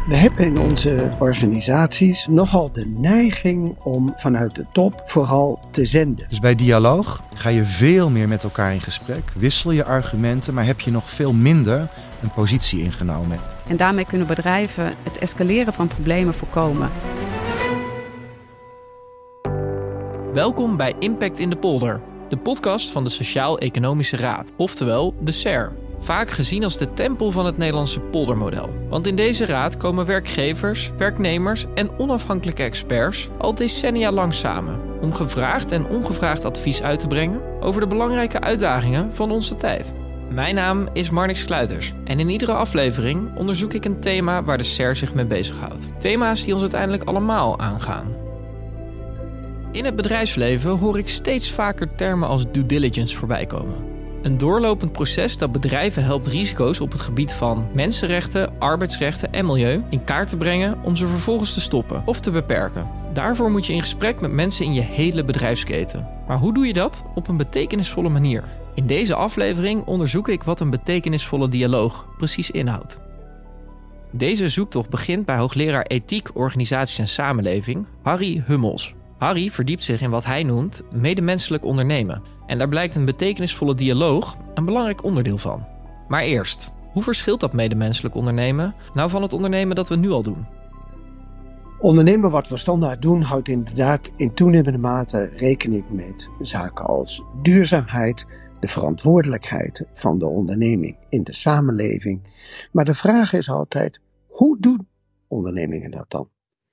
We hebben in onze organisaties nogal de neiging om vanuit de top vooral te zenden. Dus bij dialoog ga je veel meer met elkaar in gesprek, wissel je argumenten, maar heb je nog veel minder een positie ingenomen. En daarmee kunnen bedrijven het escaleren van problemen voorkomen. Welkom bij Impact in de Polder, de podcast van de Sociaal-Economische Raad, oftewel de SER. Vaak gezien als de tempel van het Nederlandse poldermodel. Want in deze raad komen werkgevers, werknemers en onafhankelijke experts al decennia lang samen om gevraagd en ongevraagd advies uit te brengen over de belangrijke uitdagingen van onze tijd. Mijn naam is Marnix Kluiters en in iedere aflevering onderzoek ik een thema waar de SER zich mee bezighoudt. Thema's die ons uiteindelijk allemaal aangaan. In het bedrijfsleven hoor ik steeds vaker termen als due diligence voorbij komen. Een doorlopend proces dat bedrijven helpt risico's op het gebied van mensenrechten, arbeidsrechten en milieu in kaart te brengen om ze vervolgens te stoppen of te beperken. Daarvoor moet je in gesprek met mensen in je hele bedrijfsketen. Maar hoe doe je dat op een betekenisvolle manier? In deze aflevering onderzoek ik wat een betekenisvolle dialoog precies inhoudt. Deze zoektocht begint bij hoogleraar ethiek, organisaties en samenleving, Harry Hummels. Harry verdiept zich in wat hij noemt medemenselijk ondernemen. En daar blijkt een betekenisvolle dialoog een belangrijk onderdeel van. Maar eerst, hoe verschilt dat medemenselijk ondernemen nou van het ondernemen dat we nu al doen? Ondernemen wat we standaard doen houdt inderdaad in toenemende mate rekening met zaken als duurzaamheid, de verantwoordelijkheid van de onderneming in de samenleving. Maar de vraag is altijd, hoe doen ondernemingen dat dan?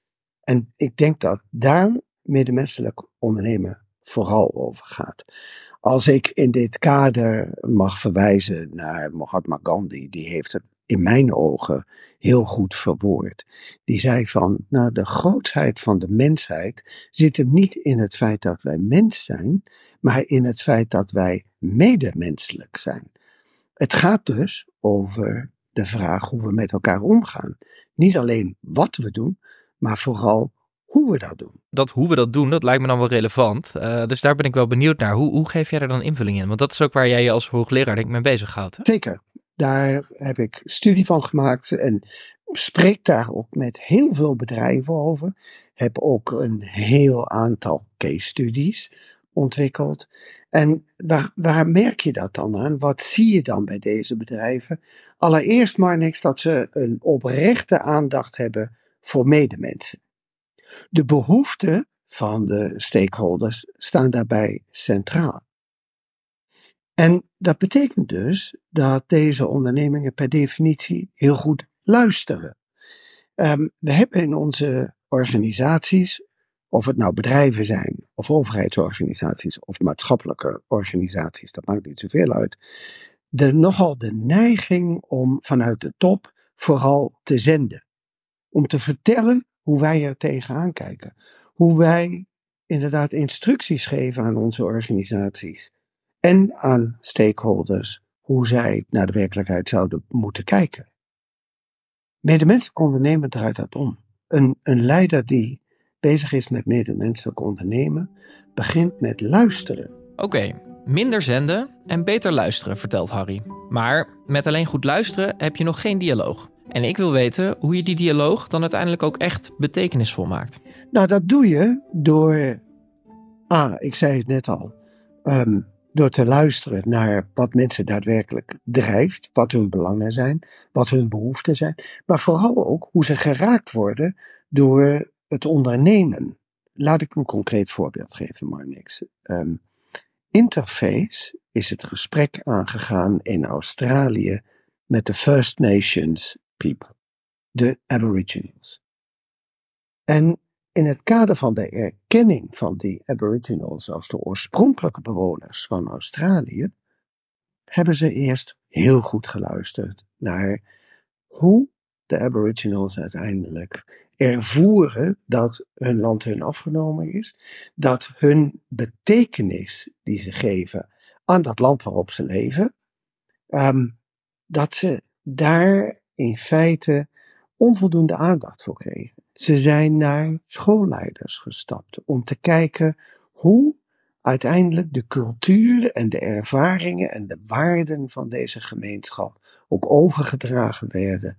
En ik denk dat daar medemenselijk ondernemen vooral over gaat. Als ik in dit kader mag verwijzen naar Mahatma Gandhi, die heeft het in mijn ogen heel goed verwoord. Die zei van, de grootsheid van de mensheid zit hem niet in het feit dat wij mens zijn, maar in het feit dat wij medemenselijk zijn. Het gaat dus over de vraag hoe we met elkaar omgaan. Niet alleen wat we doen, maar vooral hoe we dat doen. Dat hoe we dat doen, dat lijkt me dan wel relevant. Dus daar ben ik wel benieuwd naar. Hoe geef jij er dan invulling in? Want dat is ook waar jij je als hoogleraar denk ik mee bezighoudt. Hè? Zeker. Daar heb ik studie van gemaakt en spreek daar ook met heel veel bedrijven over. Heb ook een heel aantal case studies ontwikkeld. En waar merk je dat dan aan? Wat zie je dan bij deze bedrijven? Allereerst maar niks dat ze een oprechte aandacht hebben voor medemensen. De behoeften van de stakeholders staan daarbij centraal. En dat betekent dus dat deze ondernemingen per definitie heel goed luisteren. We hebben in onze organisaties, of het nou bedrijven zijn, of overheidsorganisaties, of maatschappelijke organisaties, dat maakt niet zoveel uit, nogal de neiging om vanuit de top vooral te zenden. Om te vertellen hoe wij er tegenaan kijken. Hoe wij inderdaad instructies geven aan onze organisaties. En aan stakeholders. Hoe zij naar de werkelijkheid zouden moeten kijken. Medemenselijk ondernemen draait dat om. Een leider die bezig is met medemenselijk ondernemen begint met luisteren. Oké, minder zenden en beter luisteren, vertelt Harry. Maar met alleen goed luisteren heb je nog geen dialoog. En ik wil weten hoe je die dialoog dan uiteindelijk ook echt betekenisvol maakt. Nou, dat doe je door, ik zei het net al, door te luisteren naar wat mensen daadwerkelijk drijft, wat hun belangen zijn, wat hun behoeften zijn, maar vooral ook hoe ze geraakt worden door het ondernemen. Laat ik een concreet voorbeeld geven, Marnix. Interface is het gesprek aangegaan in Australië met de First Nations people, de Aboriginals. En in het kader van de erkenning van die Aboriginals als de oorspronkelijke bewoners van Australië, hebben ze eerst heel goed geluisterd naar hoe de Aboriginals uiteindelijk ervoeren dat hun land hun afgenomen is, dat hun betekenis die ze geven aan dat land waarop ze leven, dat ze daar in feite onvoldoende aandacht voor kregen. Ze zijn naar schoolleiders gestapt om te kijken hoe uiteindelijk de cultuur en de ervaringen en de waarden van deze gemeenschap ook overgedragen werden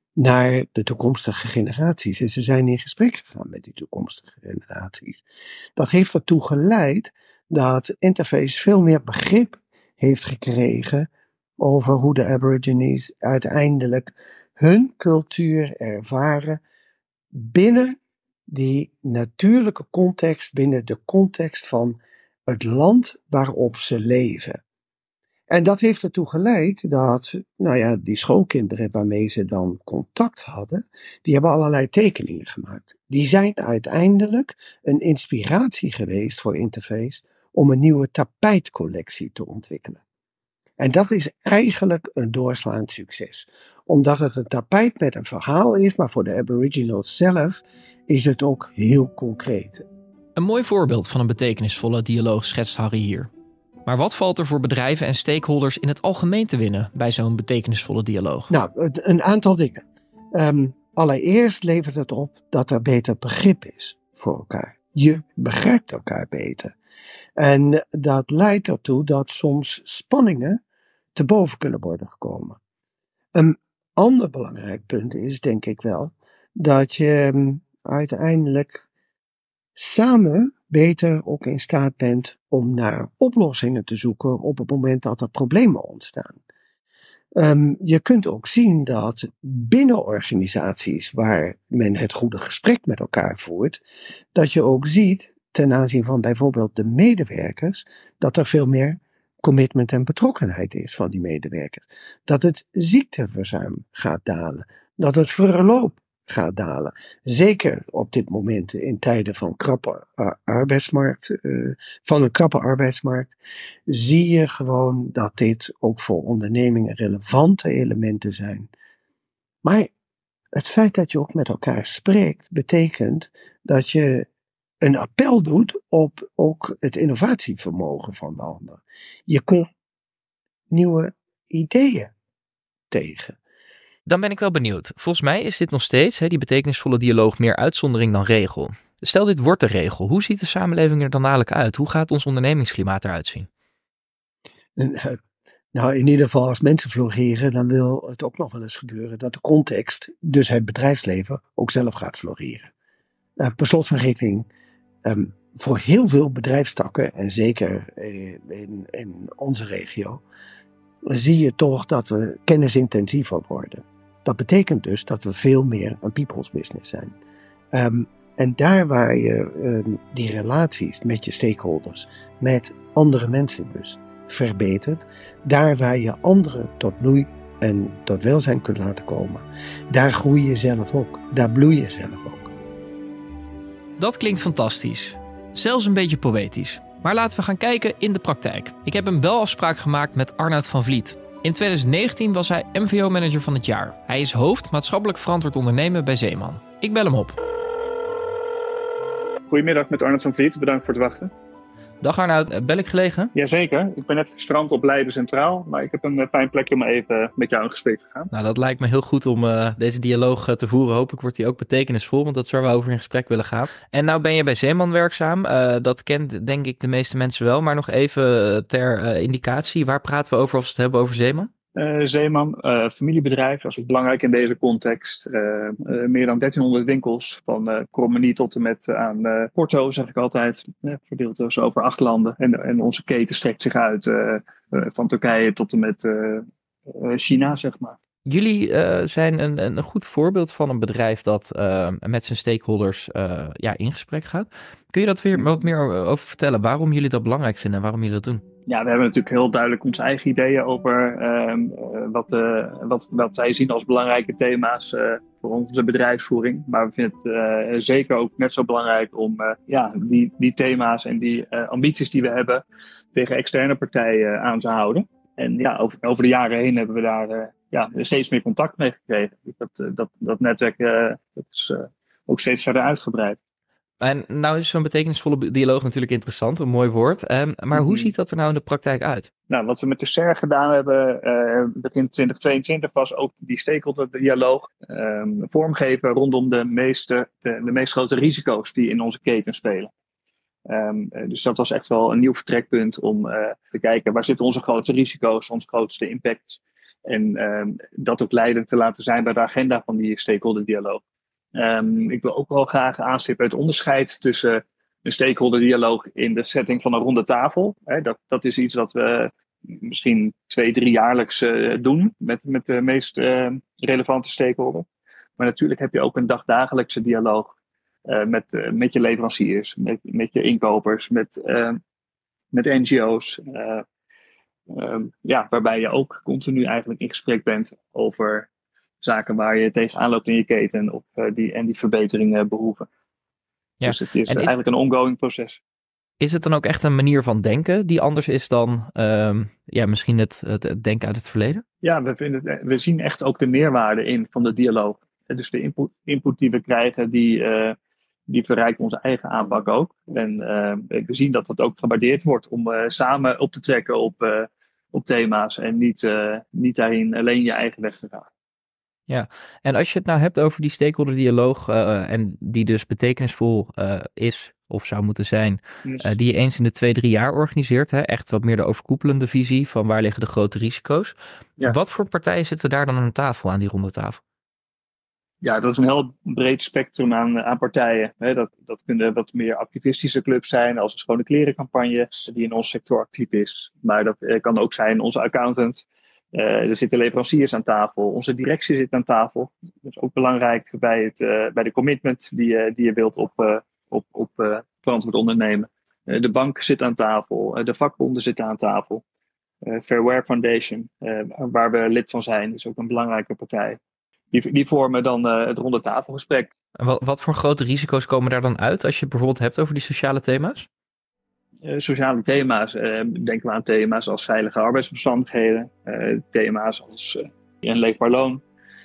naar de toekomstige generaties. En ze zijn in gesprek gegaan met die toekomstige generaties. Dat heeft ertoe geleid dat Interface veel meer begrip heeft gekregen over hoe de Aborigines uiteindelijk hun cultuur ervaren binnen die natuurlijke context, binnen de context van het land waarop ze leven. En dat heeft ertoe geleid dat, die schoolkinderen waarmee ze dan contact hadden, die hebben allerlei tekeningen gemaakt. Die zijn uiteindelijk een inspiratie geweest voor Interface om een nieuwe tapijtcollectie te ontwikkelen. En dat is eigenlijk een doorslaand succes. Omdat het een tapijt met een verhaal is, maar voor de Aboriginals zelf is het ook heel concreet. Een mooi voorbeeld van een betekenisvolle dialoog schetst Harry hier. Maar wat valt er voor bedrijven en stakeholders in het algemeen te winnen bij zo'n betekenisvolle dialoog? Nou, een aantal dingen. Allereerst levert het op dat er beter begrip is voor elkaar. Je begrijpt elkaar beter. En dat leidt ertoe dat soms spanningen te boven kunnen worden gekomen. Een ander belangrijk punt is, denk ik wel, dat je uiteindelijk samen beter ook in staat bent om naar oplossingen te zoeken op het moment dat er problemen ontstaan. Je kunt ook zien dat binnen organisaties waar men het goede gesprek met elkaar voert, dat je ook ziet ten aanzien van bijvoorbeeld de medewerkers, dat er veel meer commitment en betrokkenheid is van die medewerkers. Dat het ziekteverzuim gaat dalen, dat het verloop gaat dalen. Zeker op dit moment in tijden van een krappe arbeidsmarkt, zie je gewoon dat dit ook voor ondernemingen relevante elementen zijn. Maar het feit dat je ook met elkaar spreekt, betekent dat je een appel doet op ook het innovatievermogen van de ander. Je komt nieuwe ideeën tegen. Dan ben ik wel benieuwd. Volgens mij is dit nog steeds, die betekenisvolle dialoog, meer uitzondering dan regel. Stel dit wordt de regel. Hoe ziet de samenleving er dan dadelijk uit? Hoe gaat ons ondernemingsklimaat eruit zien? Nou, in ieder geval als mensen floreren, dan wil het ook nog wel eens gebeuren dat de context, dus het bedrijfsleven, ook zelf gaat floreren. Per slot van rekening, voor heel veel bedrijfstakken, en zeker in onze regio, zie je toch dat we kennisintensiever worden. Dat betekent dus dat we veel meer een people's business zijn. En daar waar je die relaties met je stakeholders, met andere mensen dus, verbetert, daar waar je anderen tot bloei en tot welzijn kunt laten komen, daar groei je zelf ook, daar bloei je zelf ook. Dat klinkt fantastisch. Zelfs een beetje poëtisch. Maar laten we gaan kijken in de praktijk. Ik heb een belafspraak gemaakt met Arnoud van Vliet. In 2019 was hij MVO-manager van het jaar. Hij is hoofd maatschappelijk verantwoord ondernemen bij Zeeman. Ik bel hem op. Goedemiddag, met Arnoud van Vliet. Bedankt voor het wachten. Dag Arnoud, bel ik gelegen? Jazeker, ik ben net gestrand op Leiden Centraal, maar ik heb een fijn plekje om even met jou in gesprek te gaan. Nou, dat lijkt me heel goed om deze dialoog te voeren. Hopelijk wordt die ook betekenisvol, want dat is waar we over in gesprek willen gaan. En nou ben je bij Zeeman werkzaam. Dat kent denk ik de meeste mensen wel, maar nog even ter indicatie. Waar praten we over als we het hebben over Zeeman? Zeeman, familiebedrijf, dat is ook belangrijk in deze context. Meer dan 1300 winkels, van Krommenie tot en met aan Porto, zeg ik altijd. Verdeeld dus over 8 landen. En onze keten strekt zich uit van Turkije tot en met China, zeg maar. Jullie zijn een goed voorbeeld van een bedrijf dat met zijn stakeholders in gesprek gaat. Kun je dat weer wat meer over vertellen? Waarom jullie dat belangrijk vinden en waarom jullie dat doen? Ja, we hebben natuurlijk heel duidelijk onze eigen ideeën over wat wij zien als belangrijke thema's voor onze bedrijfsvoering. Maar we vinden het zeker ook net zo belangrijk om die thema's en die ambities die we hebben tegen externe partijen aan te houden. En ja, over de jaren heen hebben we daar steeds meer contact mee gekregen. Dat netwerk dat is ook steeds verder uitgebreid. En nou is zo'n betekenisvolle dialoog natuurlijk interessant, een mooi woord. Maar hoe ziet dat er nou in de praktijk uit? Nou, wat we met de SER gedaan hebben begin 2022 was ook die stakeholder dialoog vormgeven rondom de meest grote risico's die in onze keten spelen. Dus dat was echt wel een nieuw vertrekpunt om te kijken waar zitten onze grootste risico's, onze grootste impacts. En dat ook leidend te laten zijn bij de agenda van die stakeholder dialoog. Ik wil ook wel graag aanstippen het onderscheid tussen een stakeholder dialoog in de setting van een ronde tafel. Dat is iets wat we misschien 2-3 jaarlijks doen met de meest relevante stakeholder. Maar natuurlijk heb je ook een dagdagelijkse dialoog met je leveranciers, met je inkopers, met NGO's. Waarbij je ook continu eigenlijk in gesprek bent over zaken waar je tegenaan loopt in je keten of die verbeteringen behoeven. Ja. Dus het is eigenlijk een ongoing proces. Is het dan ook echt een manier van denken die anders is dan misschien het denken uit het verleden? Ja, we zien echt ook de meerwaarde in van de dialoog. Dus de input die we krijgen, die verrijkt onze eigen aanpak ook. En we zien dat dat ook gewaardeerd wordt om samen op te trekken op thema's en niet daarin alleen je eigen weg te gaan. Ja, en als je het nou hebt over die stakeholder dialoog en die dus betekenisvol is of zou moeten zijn, die je eens in de 2-3 jaar organiseert, hè? Echt wat meer de overkoepelende visie van waar liggen de grote risico's. Ja. Wat voor partijen zitten daar dan aan tafel, aan die ronde tafel? Ja, dat is een heel breed spectrum aan partijen. Dat kunnen wat meer activistische clubs zijn, als een schone klerencampagne die in ons sector actief is. Maar dat kan ook zijn onze accountant. Er zitten leveranciers aan tafel. Onze directie zit aan tafel. Dat is ook belangrijk bij de commitment die je wilt op verantwoord ondernemen. De bank zit aan tafel. De vakbonden zitten aan tafel. Fairware Foundation, waar we lid van zijn, is ook een belangrijke partij. Die vormen dan het ronde tafelgesprek. En wat voor grote risico's komen daar dan uit als je het bijvoorbeeld hebt over die sociale thema's? Sociale thema's, denken we aan thema's als veilige arbeidsomstandigheden, thema's als een leefbaar loon.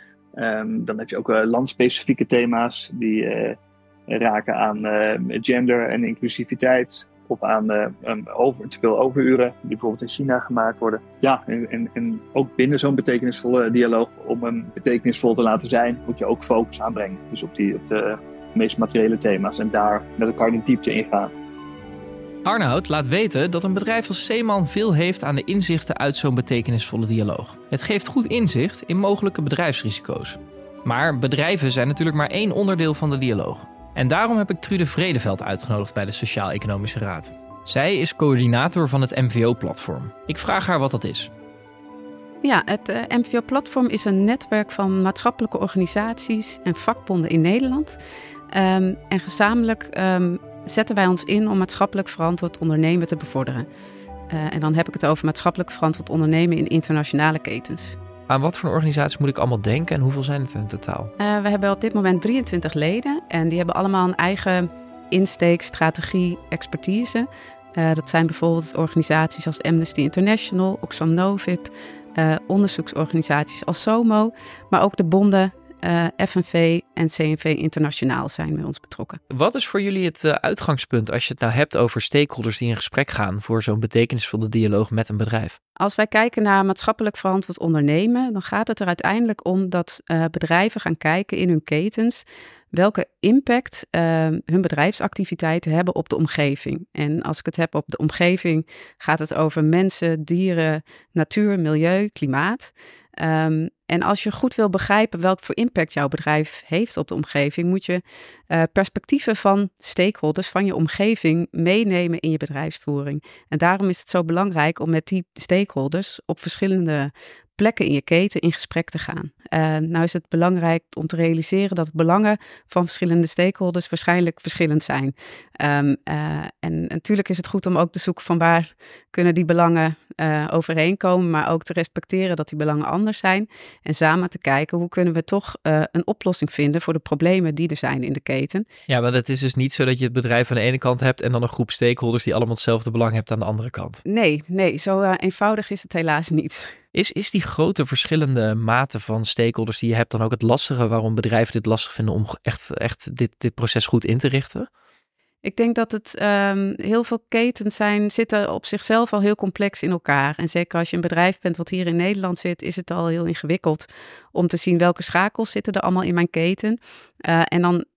Dan heb je ook landspecifieke thema's die raken aan gender en inclusiviteit. Of aan te veel overuren die bijvoorbeeld in China gemaakt worden. Ja, en ook binnen zo'n betekenisvolle dialoog, om hem betekenisvol te laten zijn, moet je ook focus aanbrengen. Dus op de meest materiële thema's en daar met elkaar de diepte in gaan. Arnoud laat weten dat een bedrijf als Zeeman veel heeft aan de inzichten uit zo'n betekenisvolle dialoog. Het geeft goed inzicht in mogelijke bedrijfsrisico's. Maar bedrijven zijn natuurlijk maar één onderdeel van de dialoog. En daarom heb ik Trude Vredeveld uitgenodigd bij de Sociaal-Economische Raad. Zij is coördinator van het MVO-platform. Ik vraag haar wat dat is. Ja, het MVO-platform is een netwerk van maatschappelijke organisaties en vakbonden in Nederland. En gezamenlijk zetten wij ons in om maatschappelijk verantwoord ondernemen te bevorderen. En dan heb ik het over maatschappelijk verantwoord ondernemen in internationale ketens. Aan wat voor organisaties moet ik allemaal denken en hoeveel zijn het in totaal? We hebben op dit moment 23 leden en die hebben allemaal een eigen insteek, strategie, expertise. Dat zijn bijvoorbeeld organisaties als Amnesty International, Oxfam Novib, onderzoeksorganisaties als SOMO, maar ook de bonden FNV en CNV Internationaal zijn bij ons betrokken. Wat is voor jullie het uitgangspunt als je het nou hebt over stakeholders die in gesprek gaan voor zo'n betekenisvolle dialoog met een bedrijf? Als wij kijken naar maatschappelijk verantwoord ondernemen, dan gaat het er uiteindelijk om dat bedrijven gaan kijken in hun ketens welke impact hun bedrijfsactiviteiten hebben op de omgeving. En als ik het heb op de omgeving, gaat het over mensen, dieren, natuur, milieu, klimaat. En als je goed wil begrijpen welk voor impact jouw bedrijf heeft op de omgeving, moet je perspectieven van stakeholders, van je omgeving, meenemen in je bedrijfsvoering. En daarom is het zo belangrijk om met die stakeholders op verschillende plekken in je keten in gesprek te gaan. Nou is het belangrijk om te realiseren dat de belangen van verschillende stakeholders waarschijnlijk verschillend zijn. En natuurlijk is het goed om ook te zoeken van waar kunnen die belangen overeenkomen, maar ook te respecteren dat die belangen anders zijn. En samen te kijken hoe kunnen we toch een oplossing vinden voor de problemen die er zijn in de keten. Ja, maar het is dus niet zo dat je het bedrijf aan de ene kant hebt en dan een groep stakeholders die allemaal hetzelfde belang hebt aan de andere kant. Nee, zo eenvoudig is het helaas niet. Is die grote verschillende mate van stakeholders die je hebt dan ook het lastige waarom bedrijven dit lastig vinden om echt dit proces goed in te richten? Ik denk dat het heel veel ketens zitten op zichzelf al heel complex in elkaar. En zeker als je een bedrijf bent wat hier in Nederland zit, is het al heel ingewikkeld om te zien welke schakels zitten er allemaal in mijn keten. En dan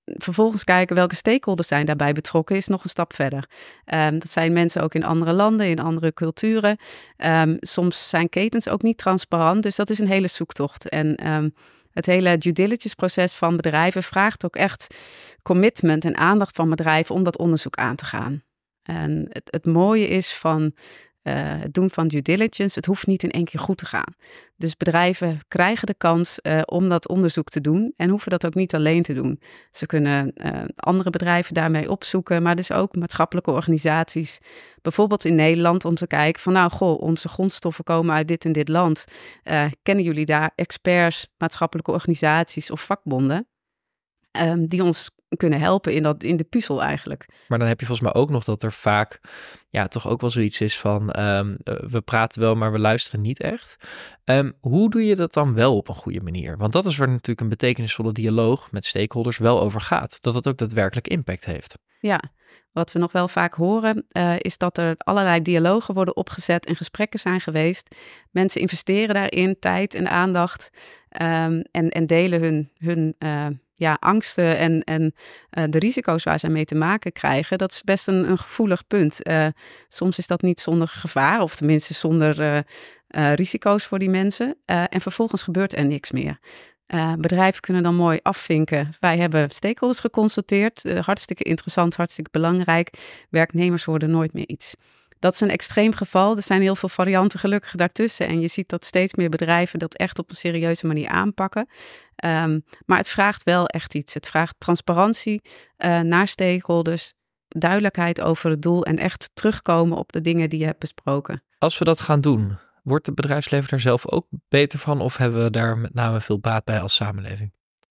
vervolgens kijken welke stakeholders zijn daarbij betrokken, is nog een stap verder. Dat zijn mensen ook in andere landen, in andere culturen. Soms zijn ketens ook niet transparant, dus dat is een hele zoektocht. En het hele due diligence proces van bedrijven vraagt ook echt commitment en aandacht van bedrijven om dat onderzoek aan te gaan. En het mooie is van het doen van due diligence, het hoeft niet in één keer goed te gaan. Dus bedrijven krijgen de kans om dat onderzoek te doen en hoeven dat ook niet alleen te doen. Ze kunnen andere bedrijven daarmee opzoeken, maar dus ook maatschappelijke organisaties. Bijvoorbeeld in Nederland om te kijken van onze grondstoffen komen uit dit en dit land. Kennen jullie daar experts, maatschappelijke organisaties of vakbonden die ons kunnen helpen in de puzzel eigenlijk. Maar dan heb je volgens mij ook nog dat er vaak toch ook wel zoiets is van we praten wel, maar we luisteren niet echt. Hoe doe je dat dan wel op een goede manier? Want dat is waar natuurlijk een betekenisvolle dialoog met stakeholders wel over gaat. Dat het ook daadwerkelijk impact heeft. Ja, wat we nog wel vaak horen is dat er allerlei dialogen worden opgezet en gesprekken zijn geweest. Mensen investeren daarin tijd en aandacht en delen hun angsten en de risico's waar ze mee te maken krijgen. Dat is best een gevoelig punt. Soms is dat niet zonder gevaar of tenminste zonder risico's voor die mensen. En vervolgens gebeurt er niks meer. Bedrijven kunnen dan mooi afvinken. Wij hebben stakeholders geconsulteerd. Hartstikke interessant, hartstikke belangrijk. Werknemers worden nooit meer iets. Dat is een extreem geval. Er zijn heel veel varianten gelukkig daartussen. En je ziet dat steeds meer bedrijven dat echt op een serieuze manier aanpakken. Maar het vraagt wel echt iets. Het vraagt transparantie naar stakeholders. Duidelijkheid over het doel en echt terugkomen op de dingen die je hebt besproken. Als we dat gaan doen, wordt het bedrijfsleven daar zelf ook beter van? Of hebben we daar met name veel baat bij als samenleving?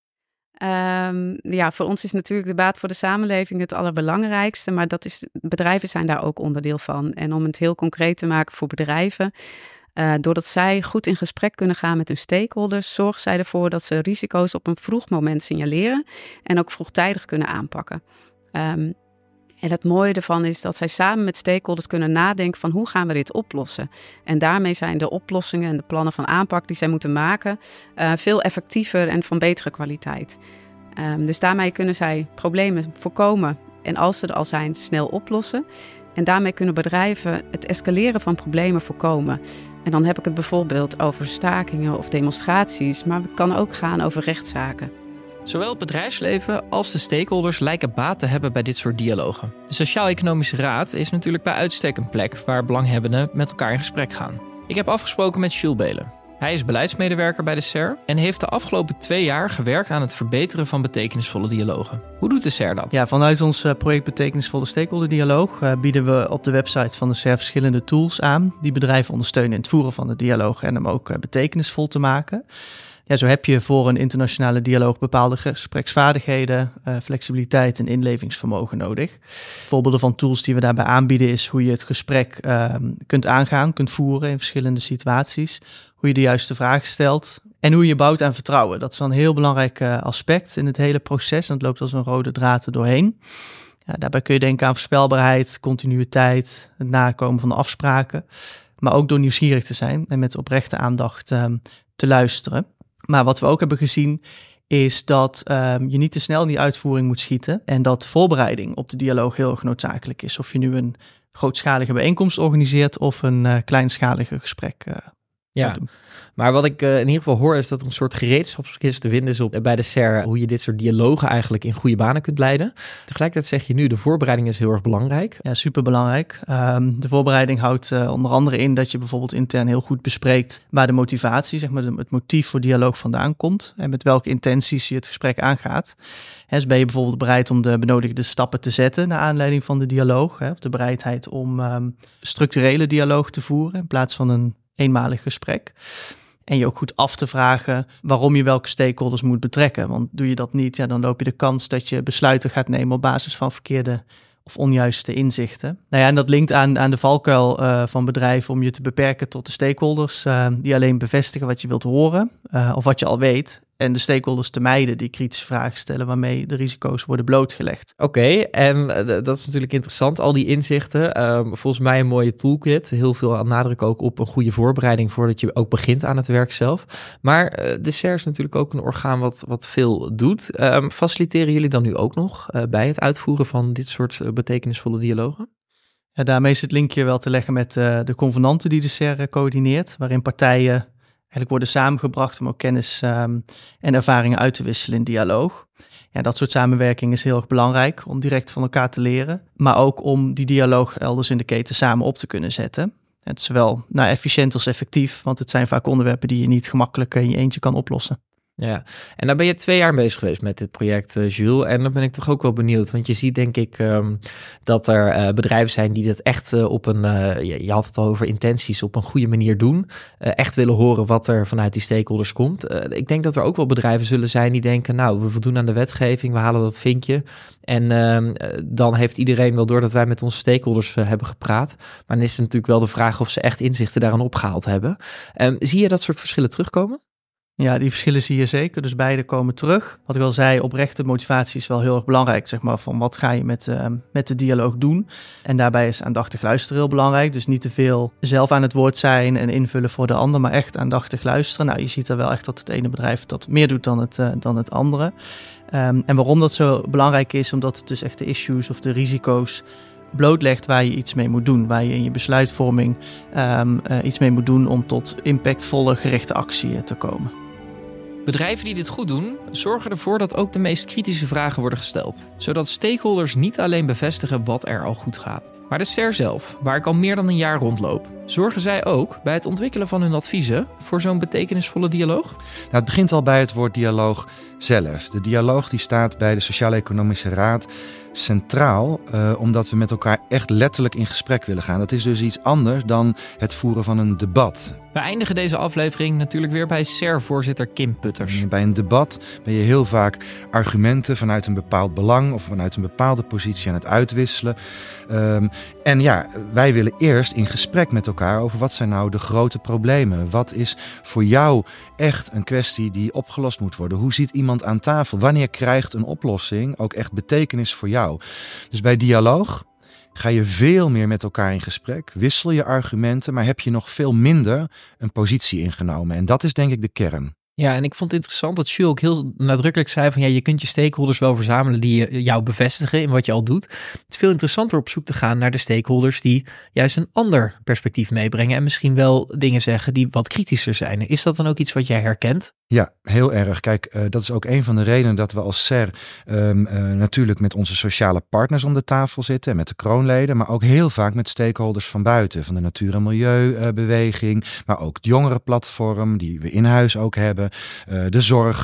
Voor ons is natuurlijk de baat voor de samenleving het allerbelangrijkste, maar bedrijven zijn daar ook onderdeel van. En om het heel concreet te maken voor bedrijven, doordat zij goed in gesprek kunnen gaan met hun stakeholders, zorgen zij ervoor dat ze risico's op een vroeg moment signaleren en ook vroegtijdig kunnen aanpakken. En het mooie ervan is dat zij samen met stakeholders kunnen nadenken van hoe gaan we dit oplossen. En daarmee zijn de oplossingen en de plannen van aanpak die zij moeten maken veel effectiever en van betere kwaliteit. Dus daarmee kunnen zij problemen voorkomen en als ze er al zijn snel oplossen. En daarmee kunnen bedrijven het escaleren van problemen voorkomen. En dan heb ik het bijvoorbeeld over stakingen of demonstraties, maar het kan ook gaan over rechtszaken. Zowel het bedrijfsleven als de stakeholders lijken baat te hebben bij dit soort dialogen. De Sociaal-Economische Raad is natuurlijk bij uitstek een plek waar belanghebbenden met elkaar in gesprek gaan. Ik heb afgesproken met Jules Belen. Hij is beleidsmedewerker bij de SER en heeft de afgelopen 2 jaar gewerkt aan het verbeteren van betekenisvolle dialogen. Hoe doet de SER dat? Ja, vanuit ons project Betekenisvolle Stakeholder Dialoog bieden we op de website van de SER verschillende tools aan die bedrijven ondersteunen in het voeren van de dialoog en hem ook betekenisvol te maken. Ja, zo heb je voor een internationale dialoog bepaalde gespreksvaardigheden, flexibiliteit en inlevingsvermogen nodig. Voorbeelden van tools die we daarbij aanbieden is hoe je het gesprek kunt voeren in verschillende situaties, hoe je de juiste vragen stelt en hoe je bouwt aan vertrouwen. Dat is dan een heel belangrijk aspect in het hele proces en het loopt als een rode draad er doorheen. Ja, daarbij kun je denken aan voorspelbaarheid, continuïteit, het nakomen van de afspraken, maar ook door nieuwsgierig te zijn en met oprechte aandacht te luisteren. Maar wat we ook hebben gezien is dat je niet te snel in die uitvoering moet schieten en dat voorbereiding op de dialoog heel erg noodzakelijk is. Of je nu een grootschalige bijeenkomst organiseert of een kleinschalige gesprek Ja, maar wat ik in ieder geval hoor is dat er een soort gereedschapskist te vinden is op bij de SER, hoe je dit soort dialogen eigenlijk in goede banen kunt leiden. Tegelijkertijd zeg je nu, de voorbereiding is heel erg belangrijk. Ja, superbelangrijk. De voorbereiding houdt onder andere in dat je bijvoorbeeld intern heel goed bespreekt waar de motivatie, zeg maar het motief voor dialoog vandaan komt en met welke intenties je het gesprek aangaat. Dus ben je bijvoorbeeld bereid om de benodigde stappen te zetten naar aanleiding van de dialoog, of de bereidheid om structurele dialoog te voeren in plaats van een eenmalig gesprek. En je ook goed af te vragen waarom je welke stakeholders moet betrekken. Want doe je dat niet, dan loop je de kans dat je besluiten gaat nemen op basis van verkeerde of onjuiste inzichten. Nou ja, en dat linkt aan de valkuil van bedrijven om je te beperken tot de stakeholders die alleen bevestigen wat je wilt horen of wat je al weet. en de stakeholders te mijden die kritische vragen stellen waarmee de risico's worden blootgelegd. Oké, en dat is natuurlijk interessant, al die inzichten. Volgens mij een mooie toolkit. Heel veel nadruk ook op een goede voorbereiding voordat je ook begint aan het werk zelf. Maar de SER is natuurlijk ook een orgaan wat veel doet. Faciliteren jullie dan nu ook nog bij het uitvoeren van dit soort betekenisvolle dialogen? Ja, daarmee is het linkje wel te leggen met de convenanten die de SER coördineert, waarin partijen eigenlijk worden samengebracht om ook kennis en ervaringen uit te wisselen in dialoog. Ja, dat soort samenwerking is heel erg belangrijk om direct van elkaar te leren, maar ook om die dialoog elders in de keten samen op te kunnen zetten. Het is zowel efficiënt als effectief, want het zijn vaak onderwerpen die je niet gemakkelijk in je eentje kan oplossen. Ja, en daar ben je 2 jaar bezig geweest met dit project, Jules. En dan ben ik toch ook wel benieuwd. Want je ziet denk ik dat er bedrijven zijn die dat echt op een... je had het al over intenties, op een goede manier doen. Echt willen horen wat er vanuit die stakeholders komt. Ik denk dat er ook wel bedrijven zullen zijn die denken... nou, we voldoen aan de wetgeving, we halen dat vinkje. En dan heeft iedereen wel door dat wij met onze stakeholders hebben gepraat. Maar dan is het natuurlijk wel de vraag of ze echt inzichten daaraan opgehaald hebben. Zie je dat soort verschillen terugkomen? Ja, die verschillen zie je zeker. Dus beide komen terug. Wat ik al zei, oprechte motivatie is wel heel erg belangrijk. Zeg maar, van wat ga je met de dialoog doen? En daarbij is aandachtig luisteren heel belangrijk. Dus niet te veel zelf aan het woord zijn en invullen voor de ander, maar echt aandachtig luisteren. Nou, je ziet er wel echt dat het ene bedrijf dat meer doet dan het andere. En waarom dat zo belangrijk is, omdat het dus echt de issues of de risico's blootlegt waar je iets mee moet doen. Waar je in je besluitvorming iets mee moet doen om tot impactvolle gerichte actie te komen. Bedrijven die dit goed doen, zorgen ervoor dat ook de meest kritische vragen worden gesteld. Zodat stakeholders niet alleen bevestigen wat er al goed gaat. Maar de SER zelf, waar ik al meer dan een jaar rondloop, zorgen zij ook bij het ontwikkelen van hun adviezen voor zo'n betekenisvolle dialoog? Nou, het begint al bij het woord dialoog zelf. De dialoog die staat bij de Sociaal-Economische Raad centraal, omdat we met elkaar echt letterlijk in gesprek willen gaan. Dat is dus iets anders dan het voeren van een debat. We eindigen deze aflevering natuurlijk weer bij SER-voorzitter Kim Putters. Bij een debat ben je heel vaak argumenten vanuit een bepaald belang of vanuit een bepaalde positie aan het uitwisselen. En ja, wij willen eerst in gesprek met elkaar over wat zijn nou de grote problemen. Wat is voor jou echt een kwestie die opgelost moet worden? Hoe ziet iemand aan tafel? Wanneer krijgt een oplossing ook echt betekenis voor jou? Dus bij dialoog ga je veel meer met elkaar in gesprek, wissel je argumenten, maar heb je nog veel minder een positie ingenomen. En dat is denk ik de kern. Ja, en ik vond het interessant dat Jules ook heel nadrukkelijk zei van ja, je kunt je stakeholders wel verzamelen die jou bevestigen in wat je al doet. Het is veel interessanter op zoek te gaan naar de stakeholders die juist een ander perspectief meebrengen en misschien wel dingen zeggen die wat kritischer zijn. Is dat dan ook iets wat jij herkent? Ja, heel erg. Kijk, dat is ook een van de redenen dat we als SER natuurlijk met onze sociale partners om de tafel zitten en met de kroonleden, maar ook heel vaak met stakeholders van buiten, van de natuur- en milieubeweging, maar ook het jongerenplatform die we in huis ook hebben, de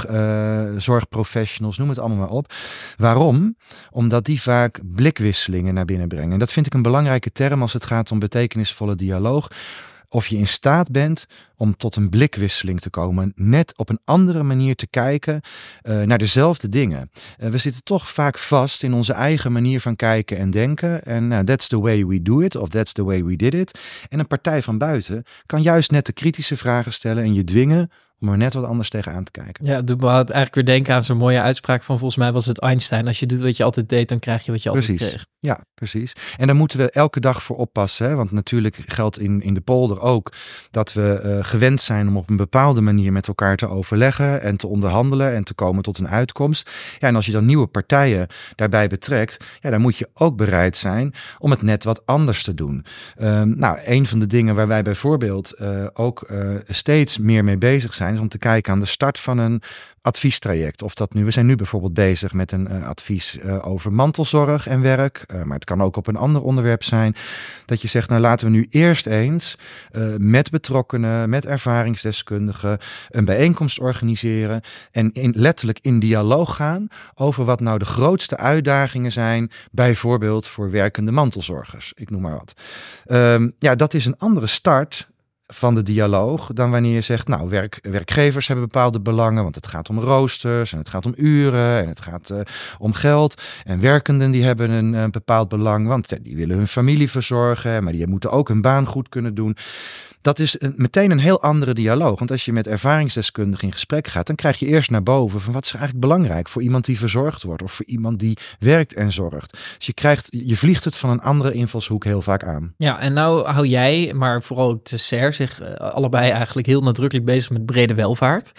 zorgprofessionals, noem het allemaal maar op. Waarom? Omdat die vaak blikwisselingen naar binnen brengen. En dat vind ik een belangrijke term als het gaat om betekenisvolle dialoog. Of je in staat bent om tot een blikwisseling te komen. Net op een andere manier te kijken naar dezelfde dingen. We zitten toch vaak vast in onze eigen manier van kijken en denken. En that's the way we do it. Of that's the way we did it. En een partij van buiten kan juist net de kritische vragen stellen en je dwingen om er net wat anders tegenaan te kijken. Ja, het doet me eigenlijk weer denken aan zo'n mooie uitspraak van volgens mij was het Einstein. Als je doet wat je altijd deed, dan krijg je wat je altijd kreeg. Ja, precies. En daar moeten we elke dag voor oppassen. Hè? Want natuurlijk geldt in de polder ook dat we gewend zijn om op een bepaalde manier met elkaar te overleggen en te onderhandelen en te komen tot een uitkomst. Ja, en als je dan nieuwe partijen daarbij betrekt, ja, dan moet je ook bereid zijn om het net wat anders te doen. Nou, een van de dingen waar wij bijvoorbeeld ook steeds meer mee bezig zijn, is om te kijken aan de start van een adviestraject. Of dat nu, we zijn nu bijvoorbeeld bezig met een advies over mantelzorg en werk. Maar het kan ook op een ander onderwerp zijn. Dat je zegt, nou laten we nu eerst eens met betrokkenen, met ervaringsdeskundigen een bijeenkomst organiseren. En letterlijk in dialoog gaan over wat nou de grootste uitdagingen zijn. Bijvoorbeeld voor werkende mantelzorgers. Ik noem maar wat. Ja, dat is een andere start van de dialoog dan wanneer je zegt, nou, werkgevers hebben bepaalde belangen, want het gaat om roosters en het gaat om uren en het gaat om geld. En werkenden die hebben een bepaald belang, want die willen hun familie verzorgen, maar die moeten ook hun baan goed kunnen doen. dat is meteen een heel andere dialoog. Want als je met ervaringsdeskundigen in gesprek gaat, dan krijg je eerst naar boven van wat is eigenlijk belangrijk voor iemand die verzorgd wordt of voor iemand die werkt en zorgt. Dus je vliegt het van een andere invalshoek heel vaak aan. Ja, en nou hou jij, maar vooral ook de SER, zich allebei eigenlijk heel nadrukkelijk bezig met brede welvaart.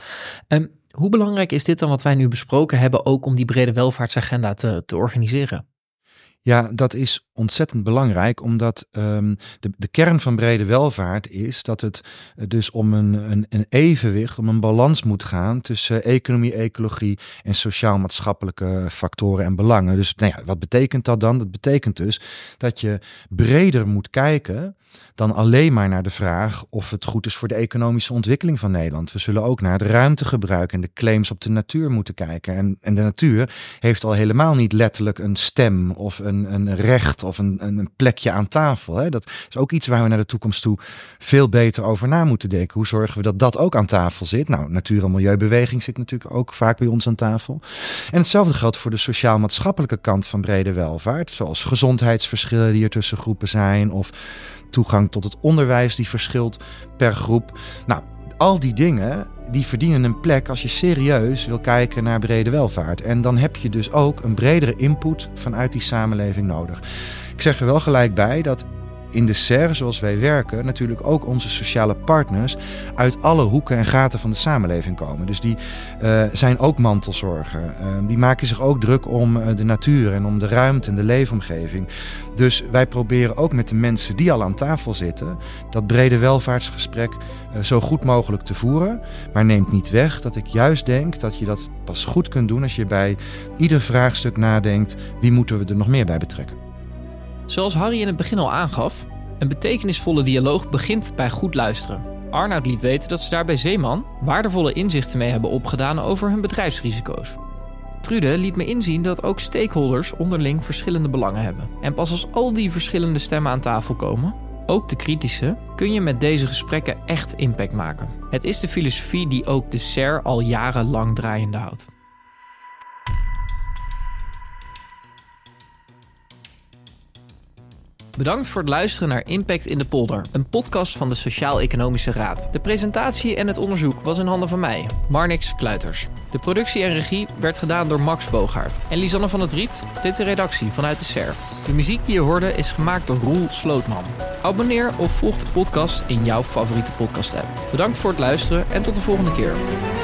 Hoe belangrijk is dit dan wat wij nu besproken hebben, ook om die brede welvaartsagenda te organiseren? Ja, dat is ontzettend belangrijk, omdat de kern van brede welvaart is dat het dus om een evenwicht, om een balans moet gaan tussen economie, ecologie en sociaal-maatschappelijke factoren en belangen. Dus wat betekent dat dan? Dat betekent dus dat je breder moet kijken dan alleen maar naar de vraag of het goed is voor de economische ontwikkeling van Nederland. We zullen ook naar het ruimtegebruik en de claims op de natuur moeten kijken. En de natuur heeft al helemaal niet letterlijk een stem of een recht of een plekje aan tafel. Hè? Dat is ook iets waar we naar de toekomst toe veel beter over na moeten denken. Hoe zorgen we dat dat ook aan tafel zit? Nou, natuur- en milieubeweging zit natuurlijk ook vaak bij ons aan tafel. En hetzelfde geldt voor de sociaal-maatschappelijke kant van brede welvaart, zoals gezondheidsverschillen die er tussen groepen zijn of toegang tot het onderwijs die verschilt per groep. Nou, al die dingen die verdienen een plek als je serieus wil kijken naar brede welvaart. En dan heb je dus ook een bredere input vanuit die samenleving nodig. Ik zeg er wel gelijk bij dat in de SER, zoals wij werken, natuurlijk ook onze sociale partners uit alle hoeken en gaten van de samenleving komen. Dus die zijn ook mantelzorger. Die maken zich ook druk om de natuur en om de ruimte en de leefomgeving. Dus wij proberen ook met de mensen die al aan tafel zitten dat brede welvaartsgesprek zo goed mogelijk te voeren. Maar neemt niet weg dat ik juist denk dat je dat pas goed kunt doen als je bij ieder vraagstuk nadenkt, wie moeten we er nog meer bij betrekken. Zoals Harry in het begin al aangaf, een betekenisvolle dialoog begint bij goed luisteren. Arnoud liet weten dat ze daar bij Zeeman waardevolle inzichten mee hebben opgedaan over hun bedrijfsrisico's. Trude liet me inzien dat ook stakeholders onderling verschillende belangen hebben. En pas als al die verschillende stemmen aan tafel komen, ook de kritische, kun je met deze gesprekken echt impact maken. Het is de filosofie die ook de SER al jarenlang draaiende houdt. Bedankt voor het luisteren naar Impact in de Polder, een podcast van de Sociaal-Economische Raad. De presentatie en het onderzoek was in handen van mij, Marnix Kluiters. De productie en regie werd gedaan door Max Boogaard. En Lisanne van het Riet deed de redactie vanuit de SER. De muziek die je hoorde is gemaakt door Roel Slootman. Abonneer of volg de podcast in jouw favoriete podcast-app. Bedankt voor het luisteren en tot de volgende keer.